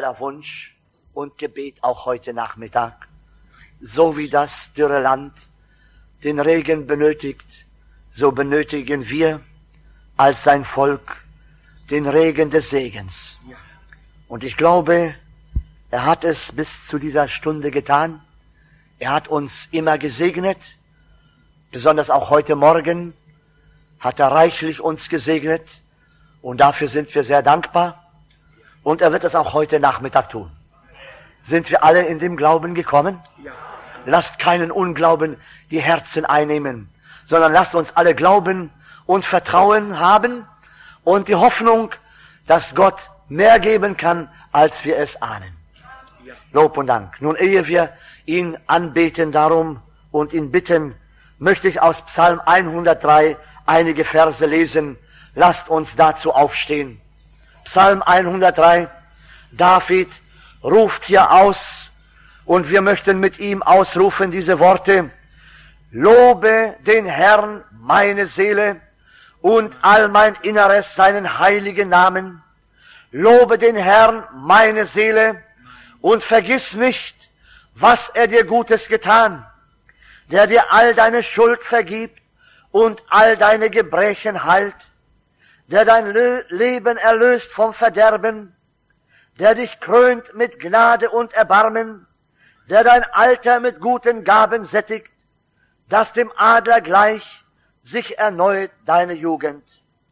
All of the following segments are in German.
aller Wunsch und Gebet auch heute Nachmittag. So wie das dürre Land den Regen benötigt, so benötigen wir als sein Volk den Regen des Segens. Und ich glaube, er hat es bis zu dieser Stunde getan. Er hat uns immer gesegnet, besonders auch heute Morgen hat er reichlich uns gesegnet und dafür sind wir sehr dankbar. Und er wird es auch heute Nachmittag tun. Sind wir alle in dem Glauben gekommen? Ja. Lasst keinen Unglauben die Herzen einnehmen, sondern lasst uns alle Glauben und Vertrauen haben und die Hoffnung, dass Gott mehr geben kann, als wir es ahnen. Ja. Lob und Dank. Nun, ehe wir ihn anbeten darum und ihn bitten, möchte ich aus Psalm 103 einige Verse lesen. Lasst uns dazu aufstehen. Psalm 103, David ruft hier aus und wir möchten mit ihm ausrufen diese Worte. Lobe den Herrn, meine Seele, und all mein Inneres seinen heiligen Namen. Lobe den Herrn, meine Seele, und vergiss nicht, was er dir Gutes getan, der dir all deine Schuld vergibt und all deine Gebrechen heilt, der dein Leben erlöst vom Verderben, der dich krönt mit Gnade und Erbarmen, der dein Alter mit guten Gaben sättigt, dass dem Adler gleich sich erneut deine Jugend.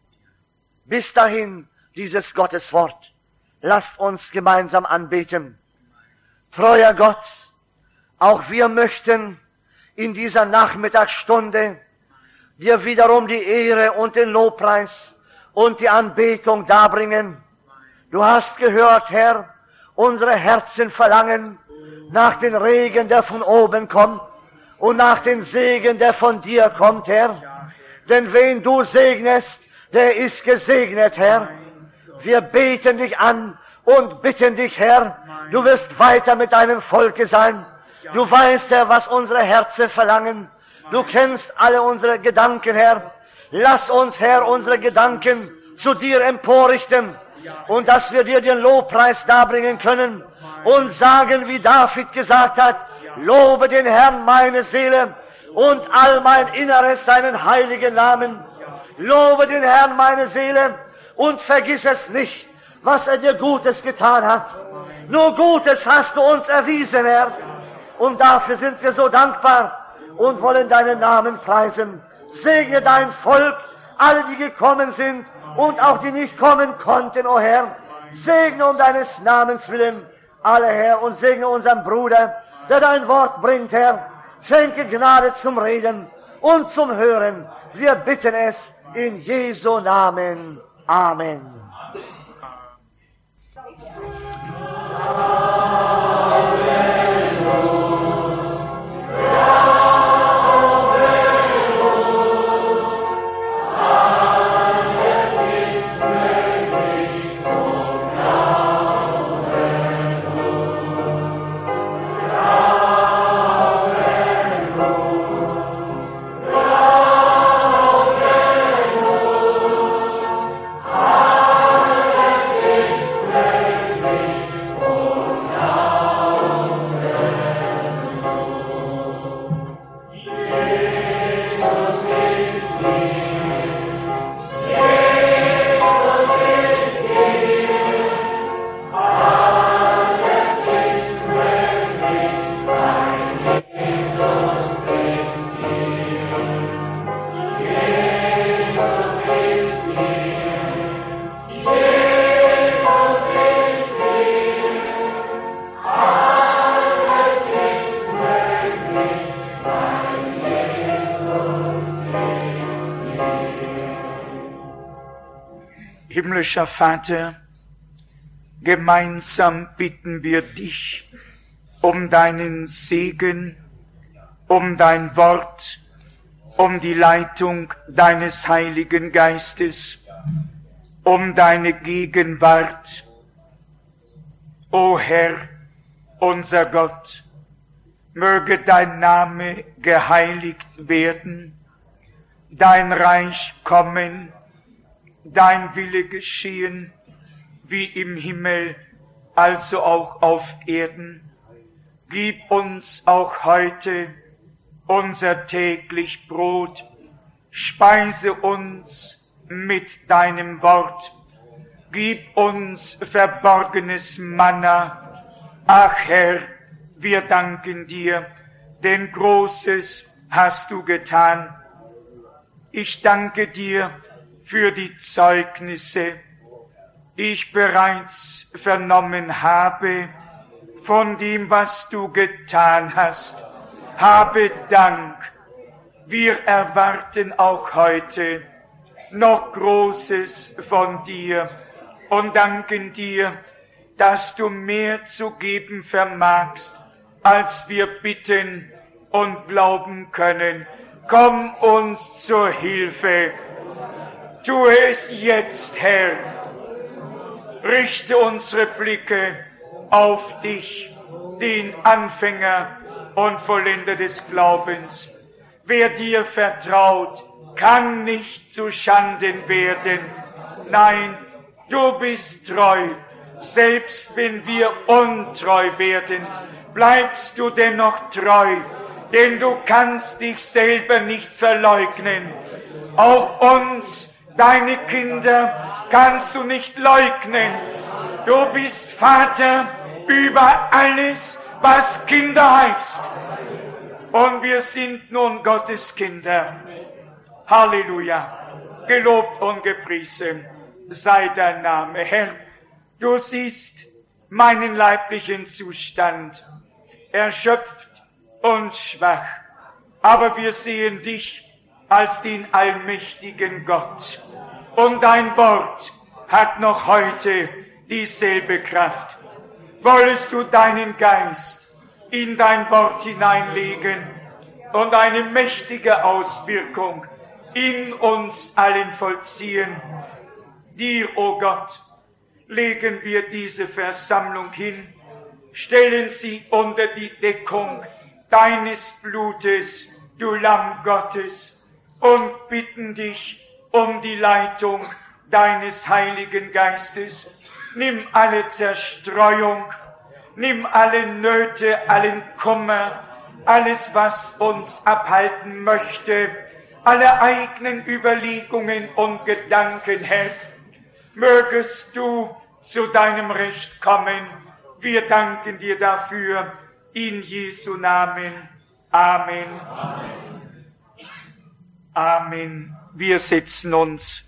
Bis dahin dieses Gotteswort. Lasst uns gemeinsam anbeten. Treuer Gott, auch wir möchten in dieser Nachmittagsstunde dir wiederum die Ehre und den Lobpreis und die Anbetung darbringen. Du hast gehört, Herr, unsere Herzen verlangen nach dem Regen, der von oben kommt, und nach dem Segen, der von dir kommt, Herr. Denn wen du segnest, der ist gesegnet, Herr. Wir beten dich an und bitten dich, Herr, du wirst weiter mit deinem Volke sein. Du weißt, Herr, was unsere Herzen verlangen. Du kennst alle unsere Gedanken, Herr. Lass uns, Herr, unsere Gedanken zu dir emporrichten und dass wir dir den Lobpreis darbringen können und sagen, wie David gesagt hat, lobe den Herrn, meine Seele, und all mein Inneres seinen heiligen Namen. Lobe den Herrn, meine Seele, und vergiss es nicht, was er dir Gutes getan hat. Nur Gutes hast du uns erwiesen, Herr, und dafür sind wir so dankbar und wollen deinen Namen preisen. Segne dein Volk, alle, die gekommen sind und auch die nicht kommen konnten, o Herr. Segne um deines Namens willen alle, Herr, und segne unseren Bruder, der dein Wort bringt, Herr. Schenke Gnade zum Reden und zum Hören. Wir bitten es in Jesu Namen. Amen. Himmlischer Vater, gemeinsam bitten wir dich um deinen Segen, um dein Wort, um die Leitung deines Heiligen Geistes, um deine Gegenwart. O Herr, unser Gott, möge dein Name geheiligt werden, dein Reich kommen, dein Wille geschehen, wie im Himmel, also auch auf Erden. Gib uns auch heute unser täglich Brot. Speise uns mit deinem Wort. Gib uns verborgenes Manna. Ach Herr, wir danken dir, denn Großes hast du getan. Ich danke dir für die Zeugnisse, die ich bereits vernommen habe, von dem, was du getan hast. Habe Dank. Wir erwarten auch heute noch Großes von dir und danken dir, dass du mehr zu geben vermagst, als wir bitten und glauben können. Komm uns zur Hilfe. Tue es jetzt, Herr. Richte unsere Blicke auf dich, den Anfänger und Vollender des Glaubens. Wer dir vertraut, kann nicht zu Schanden werden. Nein, du bist treu. Selbst wenn wir untreu werden, bleibst du dennoch treu, denn du kannst dich selber nicht verleugnen. Auch uns, deine Kinder, kannst du nicht leugnen. Du bist Vater über alles, was Kinder heißt. Und wir sind nun Gottes Kinder. Halleluja. Gelobt und gepriesen sei dein Name. Herr, du siehst meinen leiblichen Zustand, erschöpft und schwach. Aber wir sehen dich als den allmächtigen Gott. Und dein Wort hat noch heute dieselbe Kraft. Wollest du deinen Geist in dein Wort hineinlegen und eine mächtige Auswirkung in uns allen vollziehen. Dir, o Gott, legen wir diese Versammlung hin, stellen sie unter die Deckung deines Blutes, du Lamm Gottes, und bitten dich um die Leitung deines Heiligen Geistes. Nimm alle Zerstreuung, nimm alle Nöte, allen Kummer, alles, was uns abhalten möchte, alle eigenen Überlegungen und Gedanken, Herr. Mögest du zu deinem Recht kommen. Wir danken dir dafür. In Jesu Namen. Amen. Amen. Amen. Wir setzen uns.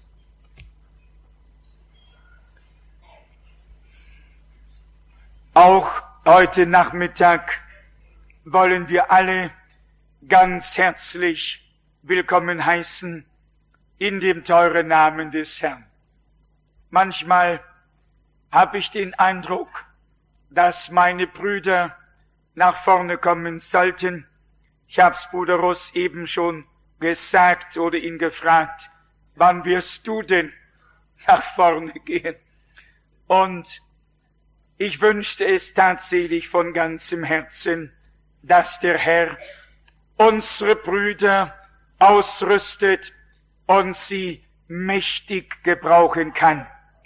Auch heute Nachmittag wollen wir alle ganz herzlich willkommen heißen in dem teuren Namen des Herrn. Manchmal habe ich den Eindruck, dass meine Brüder nach vorne kommen sollten. Ich habe es Bruder Ross eben schon gesagt oder ihn gefragt, wann wirst du denn nach vorne gehen? Und ich wünschte es tatsächlich von ganzem Herzen, dass der Herr unsere Brüder ausrüstet und sie mächtig gebrauchen kann.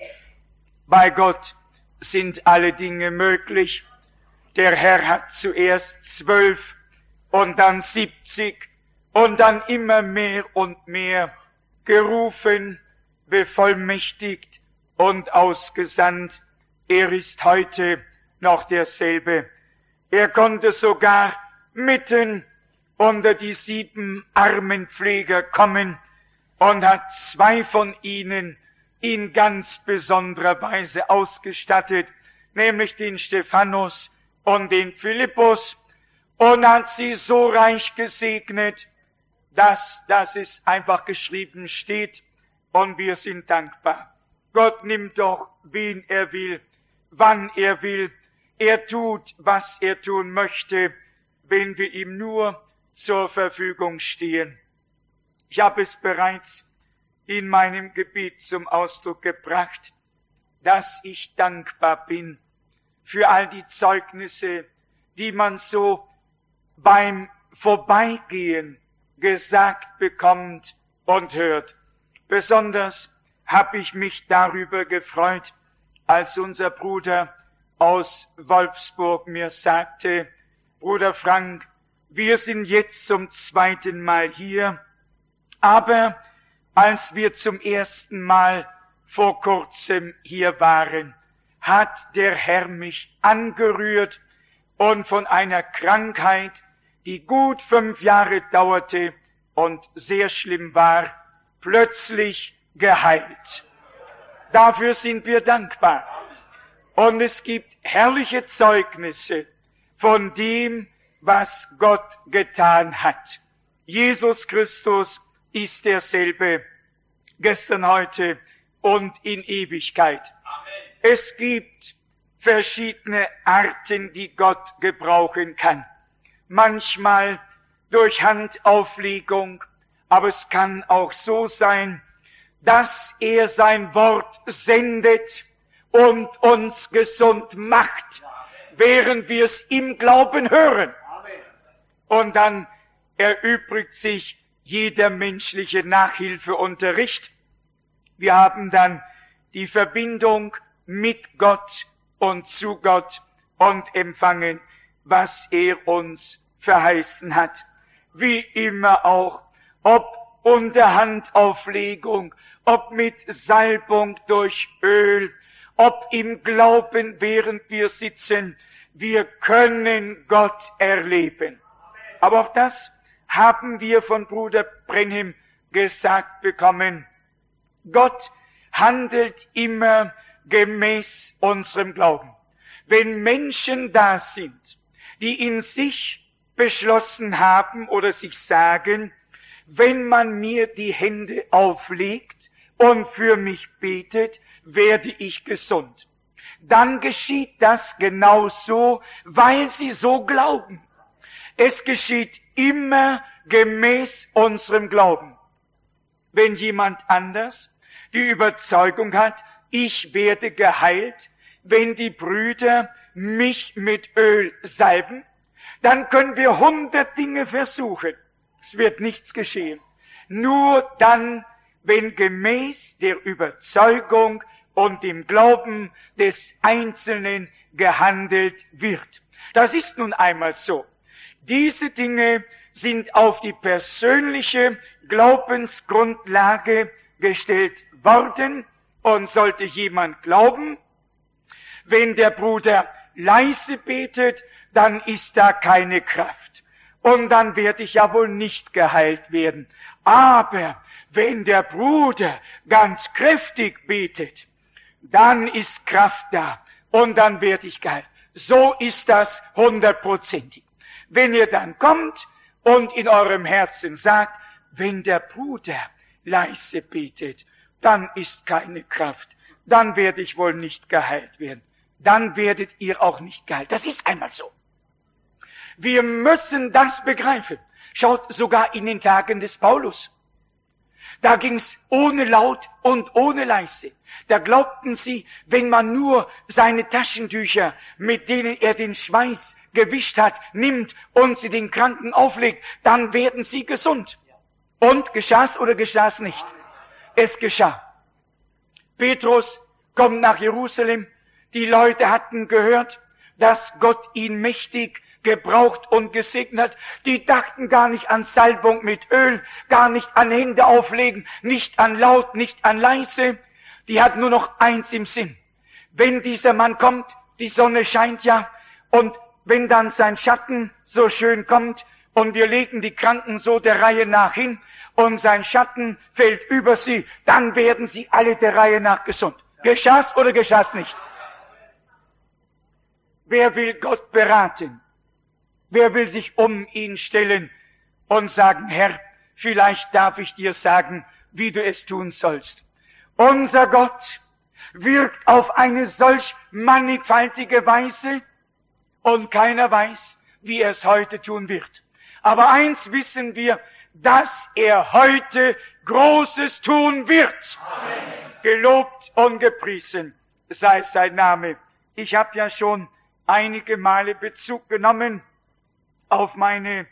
Bei Gott sind alle Dinge möglich. Der Herr hat zuerst 12 und dann 70 und dann immer mehr und mehr gerufen, bevollmächtigt und ausgesandt. Er ist heute noch derselbe. Er konnte sogar mitten unter die 7 Armenpfleger kommen und hat 2 von ihnen in ganz besonderer Weise ausgestattet, nämlich den Stephanus und den Philippus, und hat sie so reich gesegnet, dass es einfach geschrieben steht, und wir sind dankbar. Gott nimmt doch, wen er will, wann er will. Er tut, was er tun möchte, wenn wir ihm nur zur Verfügung stehen. Ich habe es bereits in meinem Gebet zum Ausdruck gebracht, dass ich dankbar bin für all die Zeugnisse, die man so beim Vorbeigehen gesagt bekommt und hört. Besonders habe ich mich darüber gefreut, als unser Bruder aus Wolfsburg mir sagte: Bruder Frank, wir sind jetzt zum 2. Mal hier, aber als wir zum 1. Mal vor kurzem hier waren, hat der Herr mich angerührt und von einer Krankheit, die gut 5 Jahre dauerte und sehr schlimm war, plötzlich geheilt. Dafür sind wir dankbar. Und es gibt herrliche Zeugnisse von dem, was Gott getan hat. Jesus Christus ist derselbe, gestern, heute und in Ewigkeit. Amen. Es gibt verschiedene Arten, die Gott gebrauchen kann. Manchmal durch Handauflegung, aber es kann auch so sein, dass er sein Wort sendet und uns gesund macht, während wir es im Glauben hören. Und dann erübrigt sich jeder menschliche Nachhilfeunterricht. Wir haben dann die Verbindung mit Gott und zu Gott und empfangen, was er uns verheißen hat. Wie immer auch, ob unter Handauflegung, ob mit Salbung durch Öl, ob im Glauben, während wir sitzen, wir können Gott erleben. Aber auch das haben wir von Bruder Brenhem gesagt bekommen. Gott handelt immer gemäß unserem Glauben. Wenn Menschen da sind, die in sich beschlossen haben oder sich sagen, wenn man mir die Hände auflegt und für mich betet, werde ich gesund, dann geschieht das genau so, weil sie so glauben. Es geschieht immer gemäß unserem Glauben. Wenn jemand anders die Überzeugung hat, ich werde geheilt, wenn die Brüder mich mit Öl salben, dann können wir 100 Dinge versuchen. Es wird nichts geschehen. Nur dann, wenn gemäß der Überzeugung und dem Glauben des Einzelnen gehandelt wird. Das ist nun einmal so. Diese Dinge sind auf die persönliche Glaubensgrundlage gestellt worden. Und sollte jemand glauben, wenn der Bruder leise betet, dann ist da keine Kraft. Und dann werde ich ja wohl nicht geheilt werden. Aber wenn der Bruder ganz kräftig betet, dann ist Kraft da und dann werde ich geheilt. So ist das 100%. Wenn ihr dann kommt und in eurem Herzen sagt, wenn der Bruder leise betet, dann ist keine Kraft, dann werde ich wohl nicht geheilt werden. Dann werdet ihr auch nicht geheilt. Das ist einmal so. Wir müssen das begreifen. Schaut sogar in den Tagen des Paulus. Da ging's ohne laut und ohne leise. Da glaubten sie, wenn man nur seine Taschentücher, mit denen er den Schweiß gewischt hat, nimmt und sie den Kranken auflegt, dann werden sie gesund. Und geschah's oder geschah's nicht? Es geschah. Petrus kommt nach Jerusalem. Die Leute hatten gehört, dass Gott ihn mächtig gebraucht und gesegnet hat. Die dachten gar nicht an Salbung mit Öl, gar nicht an Hände auflegen, nicht an laut, nicht an leise. Die hatten nur noch eins im Sinn. Wenn dieser Mann kommt, die Sonne scheint ja, und wenn dann sein Schatten so schön kommt, und wir legen die Kranken so der Reihe nach hin, und sein Schatten fällt über sie, dann werden sie alle der Reihe nach gesund. Geschah's oder geschah's nicht? Wer will Gott beraten? Wer will sich um ihn stellen und sagen, Herr, vielleicht darf ich dir sagen, wie du es tun sollst. Unser Gott wirkt auf eine solch mannigfaltige Weise und keiner weiß, wie er es heute tun wird. Aber eins wissen wir, dass er heute Großes tun wird. Amen. Gelobt und gepriesen sei sein Name. Ich habe ja schon einige Male Bezug genommen auf meine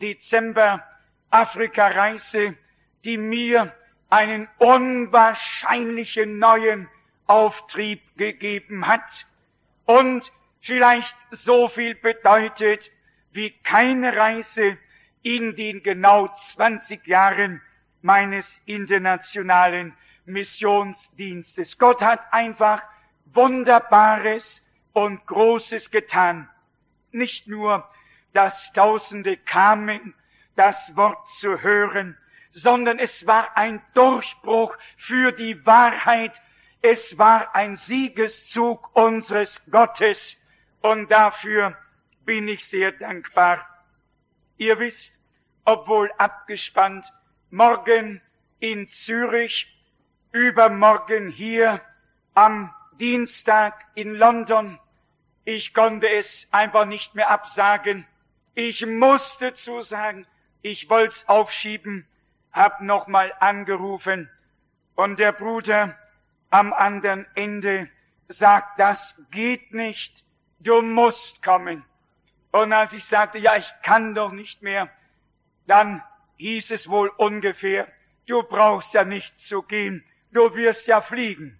Dezember-Afrika-Reise, die mir einen unwahrscheinlichen neuen Auftrieb gegeben hat. und vielleicht so viel bedeutet wie keine Reise in den genau 20 Jahren meines internationalen Missionsdienstes. Gott hat einfach Wunderbares und Großes getan. Nicht nur, dass Tausende kamen, das Wort zu hören, sondern es war ein Durchbruch für die Wahrheit. Es war ein Siegeszug unseres Gottes. Und dafür bin ich sehr dankbar. Ihr wisst, obwohl abgespannt, morgen in Zürich, übermorgen hier, am Dienstag in London. Ich konnte es einfach nicht mehr absagen. Ich musste zusagen, ich wollte es aufschieben, hab nochmal angerufen und der Bruder am anderen Ende sagt, das geht nicht, du musst kommen. Und als ich sagte, ja, ich kann doch nicht mehr, dann hieß es wohl ungefähr, du brauchst ja nicht zu gehen, du wirst ja fliegen.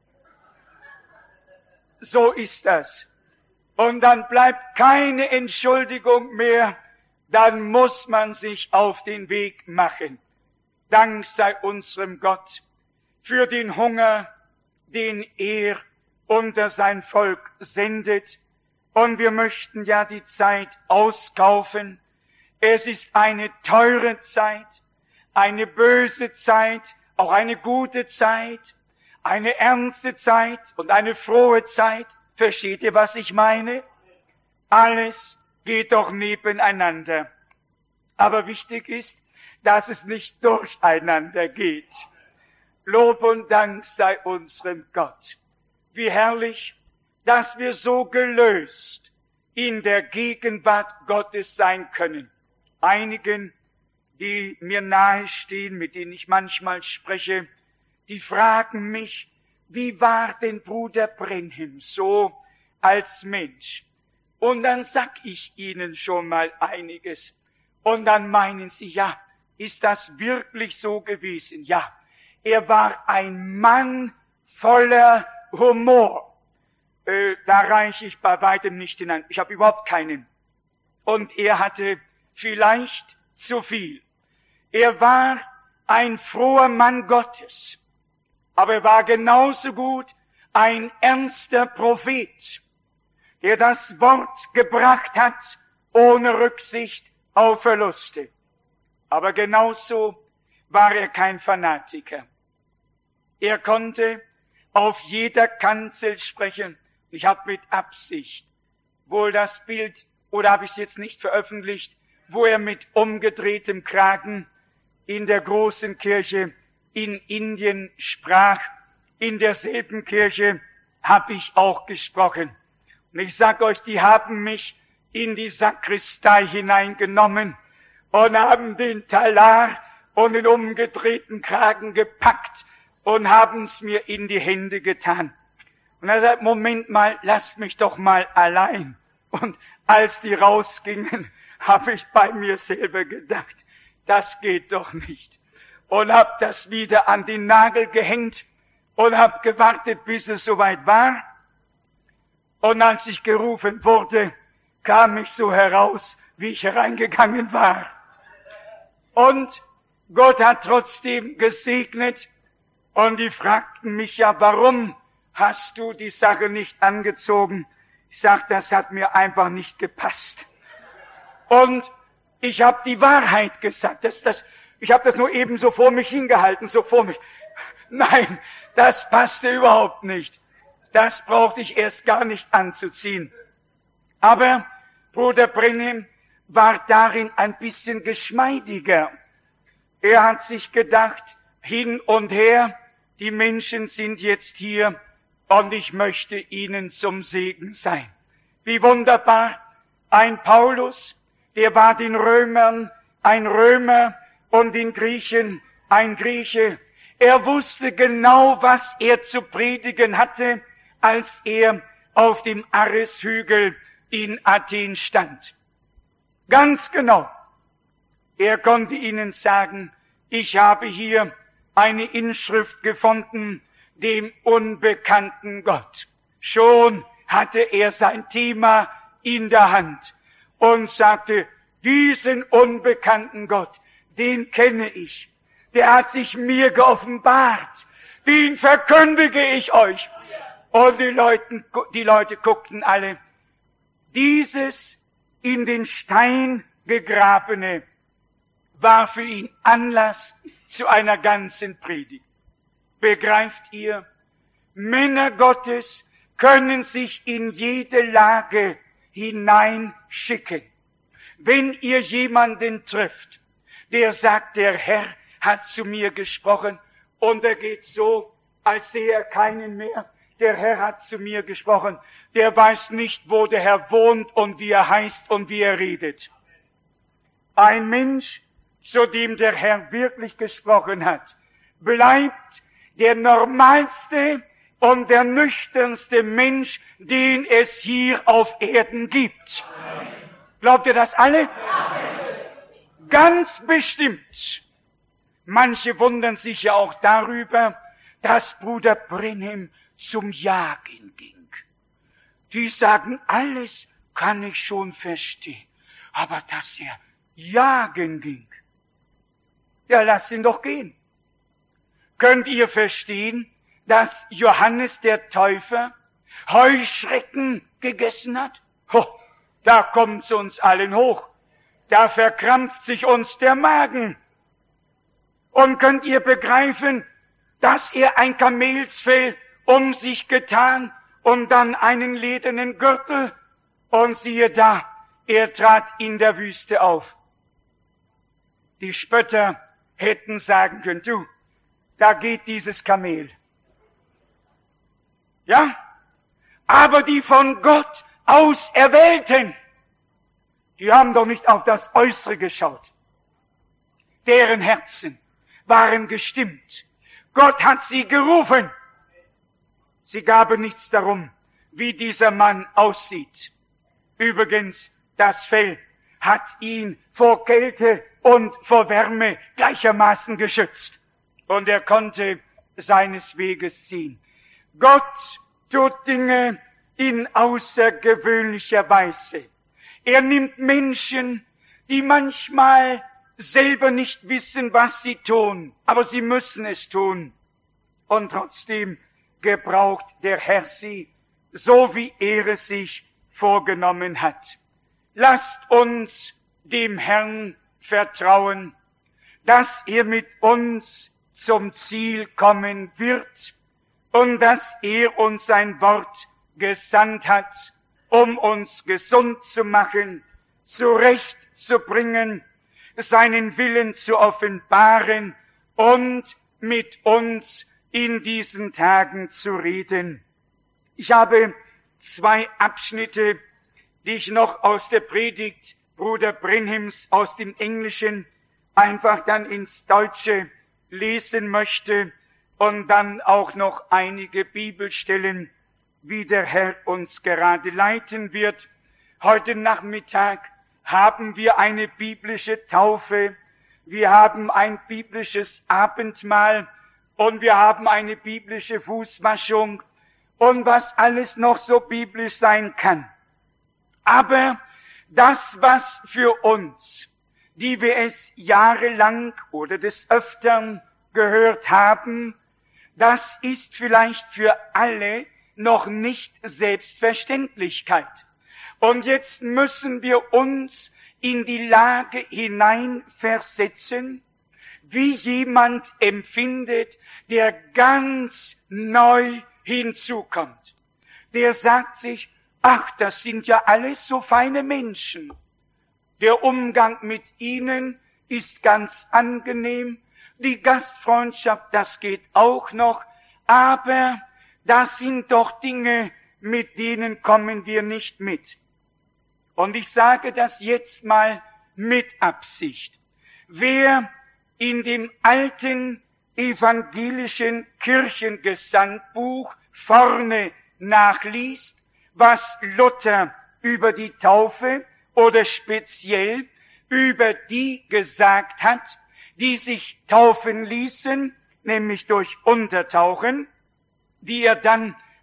So ist das. Und dann bleibt keine Entschuldigung mehr, dann muss man sich auf den Weg machen. Dank sei unserem Gott für den Hunger, den er unter sein Volk sendet. Und wir möchten ja die Zeit auskaufen. Es ist eine teure Zeit, eine böse Zeit, auch eine gute Zeit, eine ernste Zeit und eine frohe Zeit. Versteht ihr, was ich meine? Alles geht doch nebeneinander. Aber wichtig ist, dass es nicht durcheinander geht. Lob und Dank sei unserem Gott. Wie herrlich, dass wir so gelöst in der Gegenwart Gottes sein können. Einigen, die mir nahe stehen, mit denen ich manchmal spreche, die fragen mich, wie war denn Bruder Branham so als Mensch? Und dann sag ich ihnen schon mal einiges. Und dann meinen sie, ja, ist das wirklich so gewesen? Ja, er war ein Mann voller Humor. Da reiche ich bei weitem nicht hinein. Ich habe überhaupt keinen. Und er hatte vielleicht zu viel. Er war ein froher Mann Gottes. Aber er war genauso gut ein ernster Prophet, der das Wort gebracht hat, ohne Rücksicht auf Verluste. Aber genauso war er kein Fanatiker. Er konnte auf jeder Kanzel sprechen. Ich habe mit Absicht wohl das Bild, oder habe ich es jetzt nicht veröffentlicht, wo er mit umgedrehtem Kragen in der großen Kirche in Indien sprach. In derselben Kirche habe ich auch gesprochen. Und ich sag euch, die haben mich in die Sakristei hineingenommen und haben den Talar und den umgedrehten Kragen gepackt und haben es mir in die Hände getan. Und er sagt, Moment mal, lasst mich doch mal allein. Und als die rausgingen, habe ich bei mir selber gedacht, das geht doch nicht. Und hab das wieder an den Nagel gehängt und hab gewartet, bis es soweit war. Und als ich gerufen wurde, kam ich so heraus, wie ich hereingegangen war. Und Gott hat trotzdem gesegnet. Und die fragten mich ja, warum hast du die Sache nicht angezogen? Ich sag, das hat mir einfach nicht gepasst. Und ich habe die Wahrheit gesagt. Ich habe das nur eben so vor mich hingehalten, so vor mich. Nein, das passte überhaupt nicht. Das brauchte ich erst gar nicht anzuziehen. Aber Bruder Branham war darin ein bisschen geschmeidiger. Er hat sich gedacht, hin und her, die Menschen sind jetzt hier und ich möchte ihnen zum Segen sein. Wie wunderbar, ein Paulus, der war den Römern ein Römer und den Griechen ein Grieche. Er wusste genau, was er zu predigen hatte, als er auf dem Areshügel in Athen stand. Ganz genau. Er konnte ihnen sagen, ich habe hier eine Inschrift gefunden, dem unbekannten Gott. Schon hatte er sein Thema in der Hand und sagte, diesen unbekannten Gott, den kenne ich. Der hat sich mir geoffenbart. Den verkündige ich euch. Und die Leute guckten alle. Dieses in den Stein gegrabene war für ihn Anlass zu einer ganzen Predigt. Begreift ihr? Männer Gottes können sich in jede Lage hineinschicken. Wenn ihr jemanden trifft, der sagt, der Herr hat zu mir gesprochen, und er geht so, als sehe er keinen mehr. Der Herr hat zu mir gesprochen. Der weiß nicht, wo der Herr wohnt und wie er heißt und wie er redet. Ein Mensch, zu dem der Herr wirklich gesprochen hat, bleibt der normalste und der nüchternste Mensch, den es hier auf Erden gibt. Amen. Glaubt ihr das alle? Amen. Ganz bestimmt. Manche wundern sich ja auch darüber, dass Bruder Branham zum Jagen ging. Die sagen, alles kann ich schon verstehen, aber dass er jagen ging, ja, lasst ihn doch gehen. Könnt ihr verstehen, dass Johannes der Täufer Heuschrecken gegessen hat? Da kommt's uns allen hoch. Da verkrampft sich uns der Magen. Und könnt ihr begreifen, dass er ein Kamelsfell um sich getan und dann einen ledernen Gürtel? Und siehe da, er trat in der Wüste auf. Die Spötter hätten sagen können, du, da geht dieses Kamel. Ja? Aber die von Gott Auserwählten, die haben doch nicht auf das Äußere geschaut. Deren Herzen waren gestimmt. Gott hat sie gerufen. Sie gaben nichts darum, wie dieser Mann aussieht. Übrigens, das Fell hat ihn vor Kälte und vor Wärme gleichermaßen geschützt. Und er konnte seines Weges ziehen. Gott tut Dinge in außergewöhnlicher Weise. Er nimmt Menschen, die manchmal selber nicht wissen, was sie tun, aber sie müssen es tun. Und trotzdem gebraucht der Herr sie, so wie er es sich vorgenommen hat. Lasst uns dem Herrn vertrauen, dass er mit uns zum Ziel kommen wird und dass er uns sein Wort gesandt hat, um uns gesund zu machen, zurechtzubringen, seinen Willen zu offenbaren und mit uns in diesen Tagen zu reden. Ich habe 2 Abschnitte, die ich noch aus der Predigt Bruder Branhams aus dem Englischen einfach dann ins Deutsche lesen möchte und dann auch noch einige Bibelstellen, wie der Herr uns gerade leiten wird. Heute Nachmittag haben wir eine biblische Taufe, wir haben ein biblisches Abendmahl und wir haben eine biblische Fußwaschung und was alles noch so biblisch sein kann. Aber das, was für uns, die wir es jahrelang oder des Öfteren gehört haben, das ist vielleicht für alle noch nicht Selbstverständlichkeit. Und jetzt müssen wir uns in die Lage hineinversetzen, wie jemand empfindet, der ganz neu hinzukommt. Der sagt sich, ach, das sind ja alles so feine Menschen. Der Umgang mit ihnen ist ganz angenehm. Die Gastfreundschaft, das geht auch noch. Aber das sind doch Dinge, mit denen kommen wir nicht mit. Und ich sage das jetzt mal mit Absicht. Wer in dem alten evangelischen Kirchengesandbuch vorne nachliest, was Luther über die Taufe oder speziell über die gesagt hat, die sich taufen ließen, nämlich durch Untertauchen, die er dann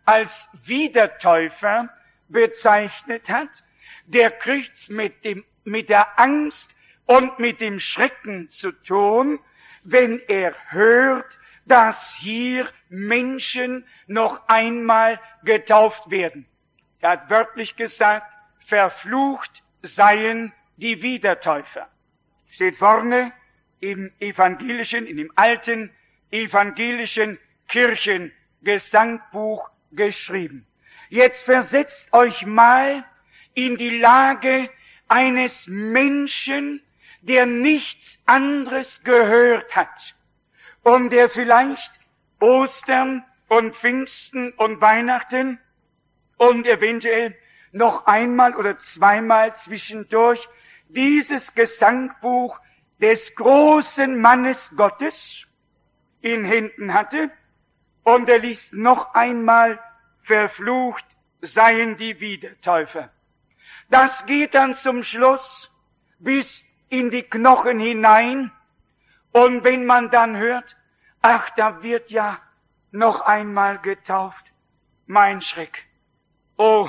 als Wiedertäufer bezeichnet hat, der kriegt's mit der Angst und mit dem Schrecken zu tun, wenn er hört, dass hier Menschen noch einmal getauft werden. Er hat wörtlich gesagt, verflucht seien die Wiedertäufer. Steht vorne im evangelischen, in dem alten evangelischen Kirchengesangbuch geschrieben. Jetzt versetzt euch mal in die Lage eines Menschen, der nichts anderes gehört hat und der vielleicht Ostern und Pfingsten und Weihnachten und eventuell noch einmal oder zweimal zwischendurch dieses Gesangbuch des großen Mannes Gottes in Händen hatte, und er liest noch einmal, verflucht seien die Wiedertäufer. Das geht dann zum Schluss bis in die Knochen hinein, und wenn man dann hört, ach, da wird ja noch einmal getauft, mein Schreck. Oh,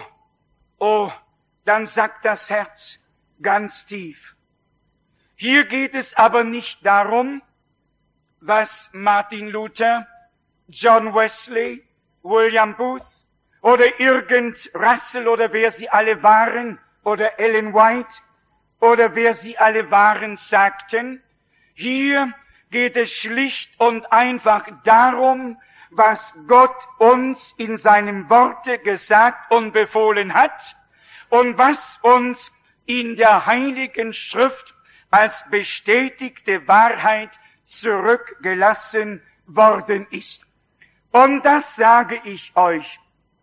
dann sackt das Herz ganz tief. Hier geht es aber nicht darum, was Martin Luther, John Wesley, William Booth oder irgend Russell oder wer sie alle waren oder Ellen White oder wer sie alle waren sagten. Hier geht es schlicht und einfach darum, was Gott uns in seinem Worte gesagt und befohlen hat und was uns in der Heiligen Schrift als bestätigte Wahrheit zurückgelassen worden ist. Und das sage ich euch,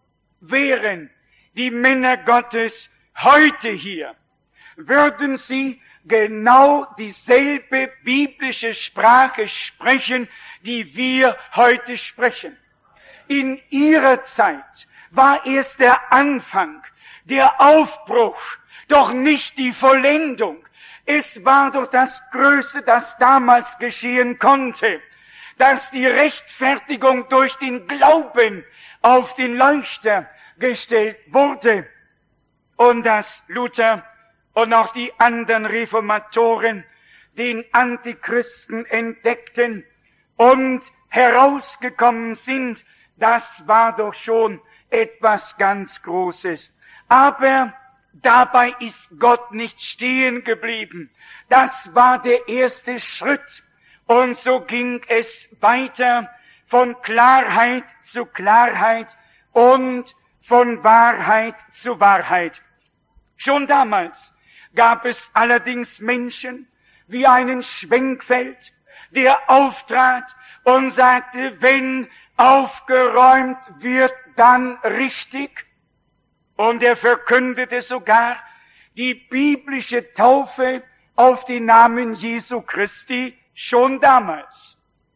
wären die Männer Gottes heute hier, würden sie genau dieselbe biblische Sprache sprechen, die wir heute sprechen. In ihrer Zeit war erst der Anfang, der Aufbruch, doch nicht die Vollendung. Es war doch das Größte, das damals geschehen konnte, dass die Rechtfertigung durch den Glauben auf den Leuchter gestellt wurde und dass Luther und auch die anderen Reformatoren den Antichristen entdeckten und herausgekommen sind. Das war doch schon etwas ganz Großes. Aber dabei ist Gott nicht stehen geblieben. Das war der erste Schritt. Und so ging es weiter von Klarheit zu Klarheit und von Wahrheit zu Wahrheit. Schon damals gab es allerdings Menschen wie einen Schwenkfeld, der auftrat und sagte, wenn aufgeräumt wird, dann richtig. Und er verkündete sogar die biblische Taufe auf den Namen Jesu Christi schon damals.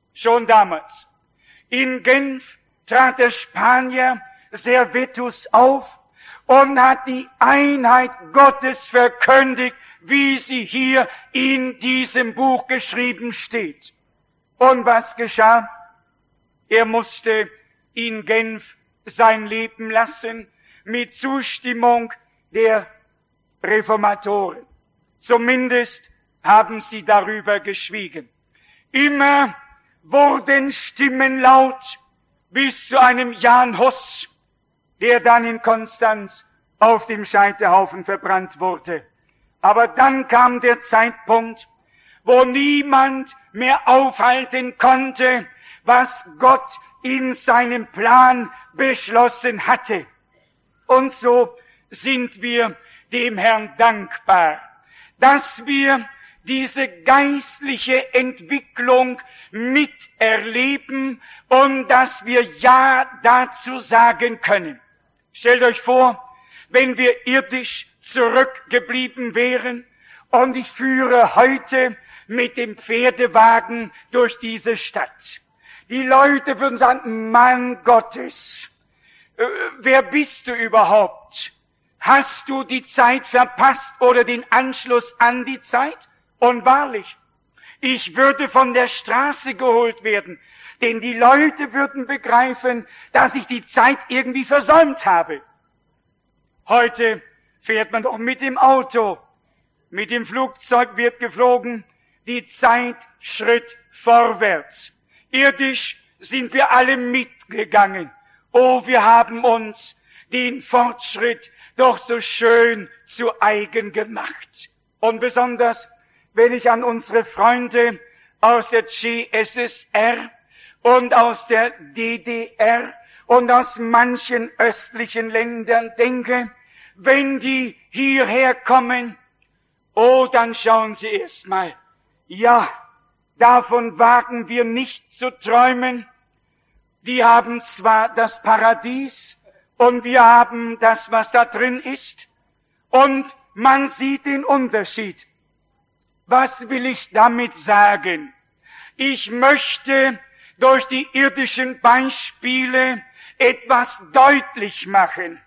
In Genf trat der Spanier Servetus auf und hat die Einheit Gottes verkündigt, wie sie hier in diesem Buch geschrieben steht. Und was geschah? Er musste in Genf sein Leben lassen, mit Zustimmung der Reformatoren. Zumindest haben sie darüber geschwiegen. Immer wurden Stimmen laut, bis zu einem Jan Hus, der dann in Konstanz auf dem Scheiterhaufen verbrannt wurde. Aber dann kam der Zeitpunkt, wo niemand mehr aufhalten konnte, was Gott in seinem Plan beschlossen hatte. Und so sind wir dem Herrn dankbar, dass wir diese geistliche Entwicklung miterleben und dass wir Ja dazu sagen können. Stellt euch vor, wenn wir irdisch zurückgeblieben wären und ich führe heute mit dem Pferdewagen durch diese Stadt. Die Leute würden sagen, Mann Gottes, wer bist du überhaupt? Hast du die Zeit verpasst oder den Anschluss an die Zeit? Und wahrlich, ich würde von der Straße geholt werden. Denn die Leute würden begreifen, dass ich die Zeit irgendwie versäumt habe. Heute fährt man doch mit dem Auto, mit dem Flugzeug wird geflogen, die Zeit schritt vorwärts. Irdisch sind wir alle mitgegangen. Oh, wir haben uns den Fortschritt doch so schön zu eigen gemacht. Und besonders, wenn ich an unsere Freunde aus der CSSR und aus der DDR und aus manchen östlichen Ländern denke, wenn die hierher kommen, oh, dann schauen Sie erst mal. Ja, davon wagen wir nicht zu träumen. Die haben zwar das Paradies und wir haben das, was da drin ist, und man sieht den Unterschied. Was will ich damit sagen? Ich möchte durch die irdischen Beispiele etwas deutlich machen.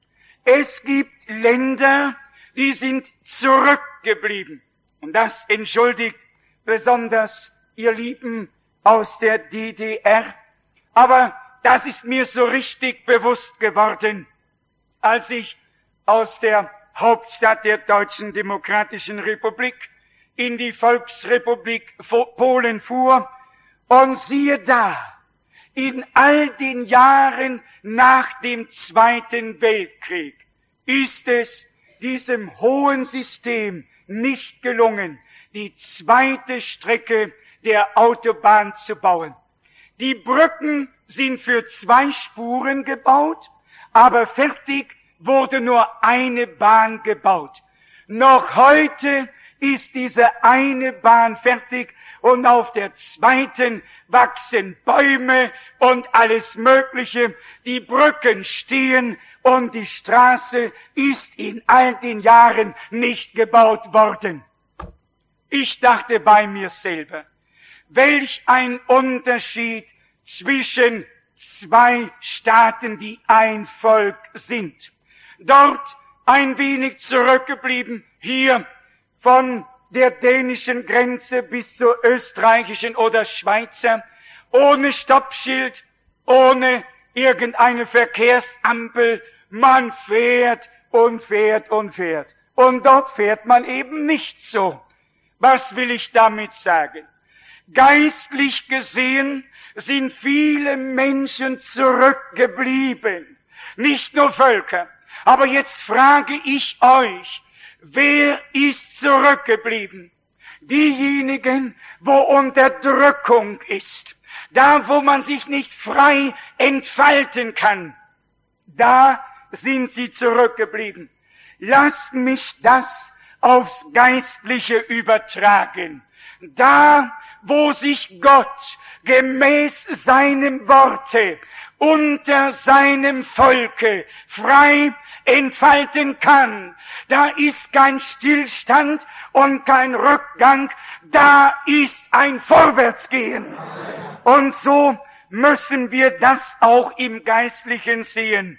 Es gibt Länder, die sind zurückgeblieben. Und das entschuldigt besonders ihr Lieben aus der DDR. Aber das ist mir so richtig bewusst geworden, als ich aus der Hauptstadt der Deutschen Demokratischen Republik in die Volksrepublik Polen fuhr. Und siehe da, in all den Jahren nach dem Zweiten Weltkrieg ist es diesem hohen System nicht gelungen, die zweite Strecke der Autobahn zu bauen. Die Brücken sind für 2 Spuren gebaut, aber fertig wurde nur eine Bahn gebaut. Noch heute ist diese eine Bahn fertig und auf der zweiten wachsen Bäume und alles Mögliche. Die Brücken stehen und die Straße ist in all den Jahren nicht gebaut worden. Ich dachte bei mir selber, welch ein Unterschied zwischen 2 Staaten, die ein Volk sind. Dort ein wenig zurückgeblieben, hier von der dänischen Grenze bis zur österreichischen oder Schweizer, ohne Stoppschild, ohne irgendeine Verkehrsampel. Man fährt und fährt und fährt. Und dort fährt man eben nicht so. Was will ich damit sagen? Geistlich gesehen sind viele Menschen zurückgeblieben. Nicht nur Völker. Aber jetzt frage ich euch, wer ist zurückgeblieben? Diejenigen, wo Unterdrückung ist. Da, wo man sich nicht frei entfalten kann. Da sind sie zurückgeblieben. Lasst mich das aufs Geistliche übertragen. Da, wo sich Gott gemäß seinem Worte unter seinem Volke frei entfalten kann, da ist kein Stillstand und kein Rückgang, da ist ein Vorwärtsgehen. Und so müssen wir das auch im Geistlichen sehen.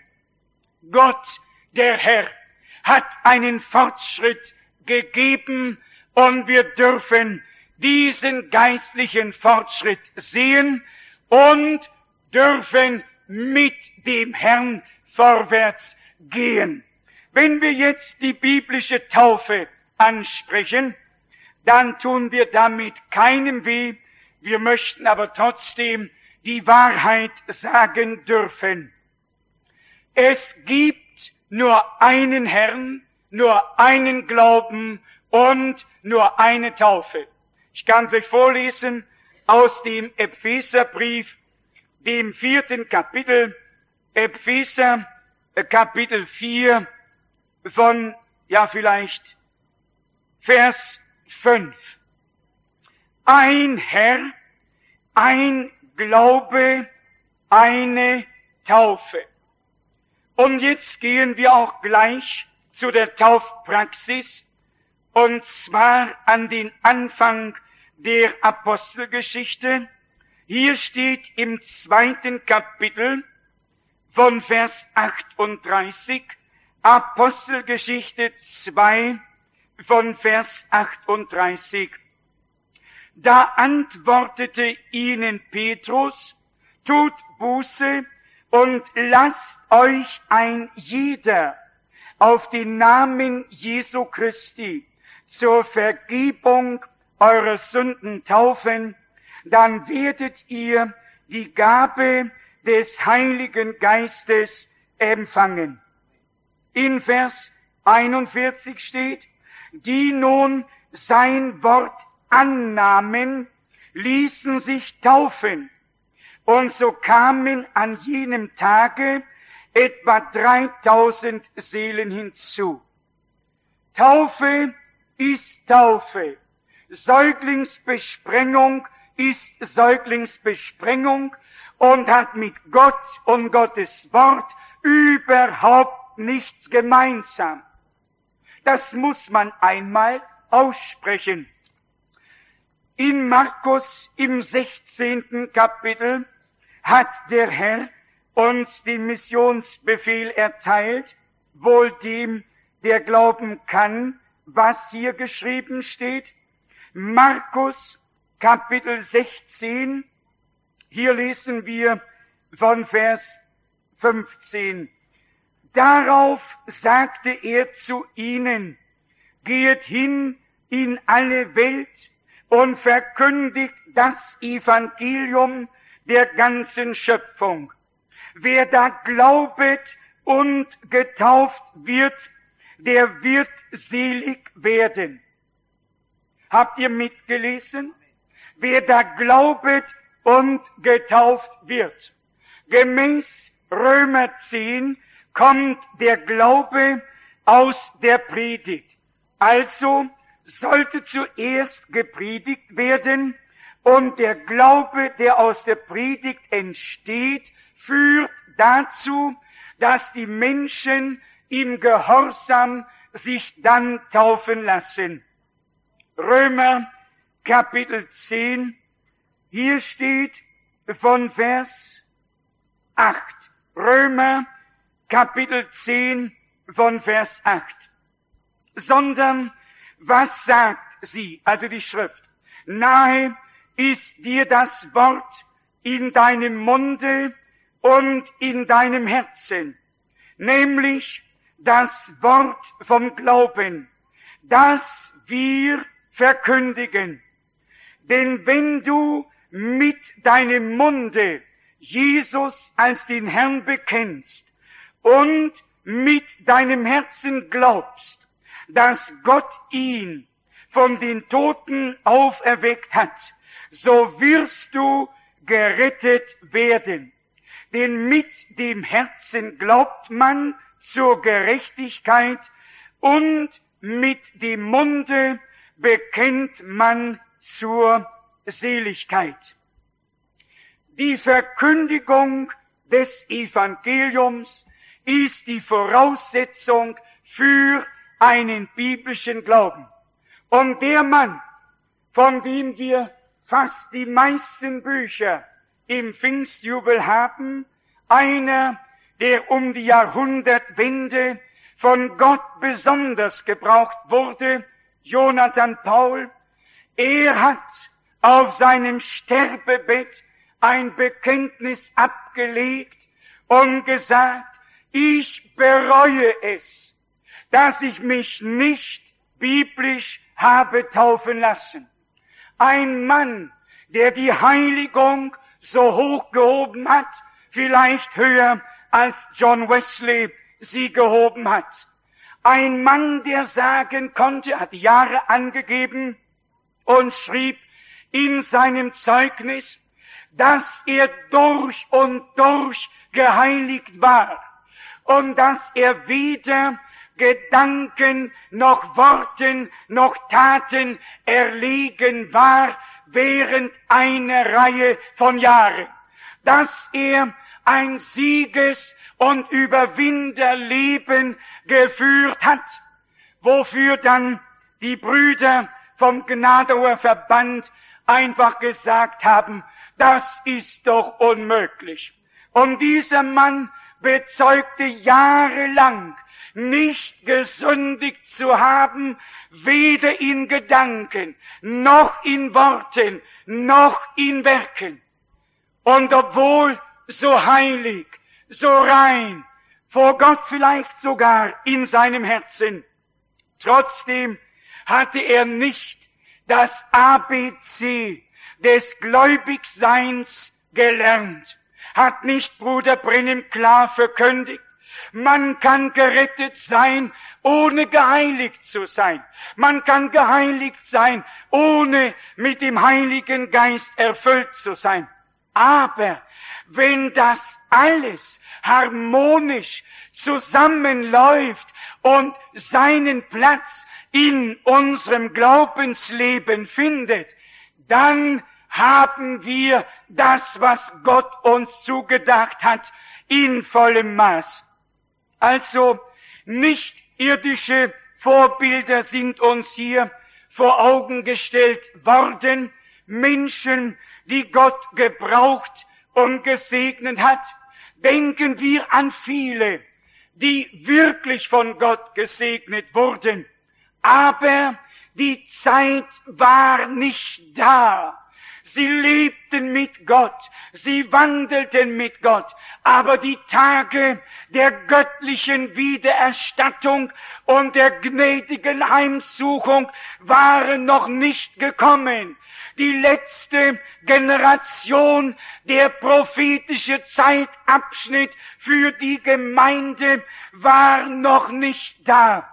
Gott, der Herr, hat einen Fortschritt gegeben und wir dürfen diesen geistlichen Fortschritt sehen und dürfen mit dem Herrn vorwärts gehen. Wenn wir jetzt die biblische Taufe ansprechen, dann tun wir damit keinem weh. Wir möchten aber trotzdem die Wahrheit sagen dürfen. Es gibt nur einen Herrn, nur einen Glauben und nur eine Taufe. Ich kann es euch vorlesen aus dem Epheserbrief, dem 4. Kapitel, Epheser Kapitel 4 von, vielleicht Vers 5. Ein Herr, ein Glaube, eine Taufe. Und jetzt gehen wir auch gleich zu der Taufpraxis, und zwar an den Anfang der Apostelgeschichte. Hier steht im 2. Kapitel von Vers 38, Apostelgeschichte 2 von Vers 38. Da antwortete ihnen Petrus: Tut Buße und lasst euch ein jeder auf den Namen Jesu Christi zur Vergebung eurer Sünden taufen, dann werdet ihr die Gabe des Heiligen Geistes empfangen. In Vers 41 steht: Die nun sein Wort annahmen, ließen sich taufen. Und so kamen an jenem Tage etwa 3000 Seelen hinzu. Taufe ist Taufe. Säuglingsbesprengung ist Säuglingsbesprengung und hat mit Gott und Gottes Wort überhaupt nichts gemeinsam. Das muss man einmal aussprechen. In Markus im 16. Kapitel hat der Herr uns den Missionsbefehl erteilt, wohl dem, der glauben kann, was hier geschrieben steht. Markus Kapitel 16, hier lesen wir von Vers 15. Darauf sagte er zu ihnen: Geht hin in alle Welt und verkündigt das Evangelium der ganzen Schöpfung. Wer da glaubet und getauft wird, der wird selig werden. Habt ihr mitgelesen? Wer da glaubet und getauft wird. Gemäß Römer 10 kommt der Glaube aus der Predigt. Also sollte zuerst gepredigt werden, und der Glaube, der aus der Predigt entsteht, führt dazu, dass die Menschen im Gehorsam sich dann taufen lassen. Römer Kapitel 10, hier steht von Vers 8. Römer Kapitel 10 von Vers 8. Sondern was sagt sie, also die Schrift? Nahe ist dir das Wort in deinem Munde und in deinem Herzen, nämlich das Wort vom Glauben, das wir verkündigen. Denn wenn du mit deinem Munde Jesus als den Herrn bekennst und mit deinem Herzen glaubst, dass Gott ihn von den Toten auferweckt hat, so wirst du gerettet werden. Denn mit dem Herzen glaubt man zur Gerechtigkeit und mit dem Munde bekennt man zur Seligkeit. Die Verkündigung des Evangeliums ist die Voraussetzung für einen biblischen Glauben. Und der Mann, von dem wir fast die meisten Bücher im Pfingstjubel haben, einer, der um die Jahrhundertwende von Gott besonders gebraucht wurde, Jonathan Paul, er hat auf seinem Sterbebett ein Bekenntnis abgelegt und gesagt: Ich bereue es, dass ich mich nicht biblisch habe taufen lassen. Ein Mann, der die Heiligung so hoch gehoben hat, vielleicht höher als John Wesley sie gehoben hat. Ein Mann, der sagen konnte, hat Jahre angegeben und schrieb in seinem Zeugnis, dass er durch und durch geheiligt war und dass er weder Gedanken noch Worten noch Taten erlegen war während einer Reihe von Jahren, dass er ein Sieges- und Überwinderleben geführt hat, wofür dann die Brüder vom Gnadower Verband einfach gesagt haben, das ist doch unmöglich. Und dieser Mann bezeugte jahrelang nicht gesündigt zu haben, weder in Gedanken, noch in Worten, noch in Werken. Und obwohl so heilig, so rein, vor Gott vielleicht sogar in seinem Herzen, trotzdem hatte er nicht das ABC des Gläubigseins gelernt. Hat nicht Bruder Brennim klar verkündigt, man kann gerettet sein, ohne geheiligt zu sein. Man kann geheiligt sein, ohne mit dem Heiligen Geist erfüllt zu sein. Aber wenn das alles harmonisch zusammenläuft und seinen Platz in unserem Glaubensleben findet, dann haben wir das, was Gott uns zugedacht hat, in vollem Maß. Also nicht irdische Vorbilder sind uns hier vor Augen gestellt worden, Menschen, die Gott gebraucht und gesegnet hat. Denken wir an viele, die wirklich von Gott gesegnet wurden. Aber die Zeit war nicht da. Sie lebten mit Gott, sie wandelten mit Gott, aber die Tage der göttlichen Wiedererstattung und der gnädigen Heimsuchung waren noch nicht gekommen. Die letzte Generation, der prophetische Zeitabschnitt für die Gemeinde war noch nicht da.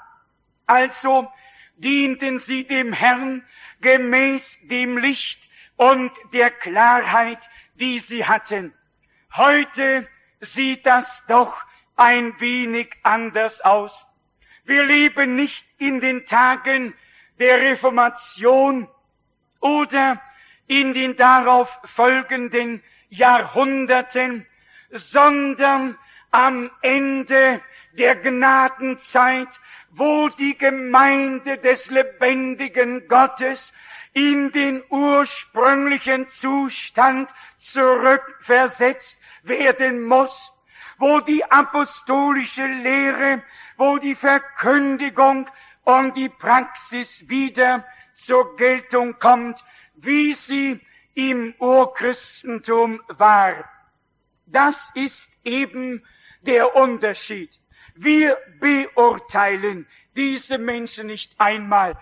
Also dienten sie dem Herrn gemäß dem Licht und der Klarheit, die sie hatten. Heute sieht das doch ein wenig anders aus. Wir leben nicht in den Tagen der Reformation oder in den darauf folgenden Jahrhunderten, sondern am Ende der Gnadenzeit, wo die Gemeinde des lebendigen Gottes in den ursprünglichen Zustand zurückversetzt werden muss, wo die apostolische Lehre, wo die Verkündigung und die Praxis wieder zur Geltung kommt, wie sie im Urchristentum war. Das ist eben der Unterschied. Wir beurteilen diese Menschen nicht einmal.